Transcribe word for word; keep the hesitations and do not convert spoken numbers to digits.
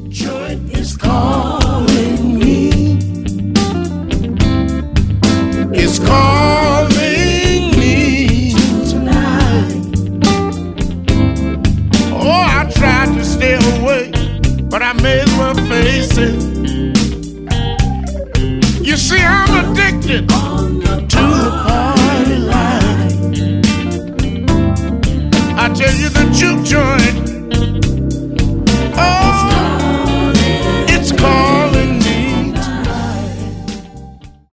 Detroit is calling me. It's calling me tonight. Oh, I tried to stay away, but I may as well face it. You see, I'm addicted to the party line. I tell you, the juke joint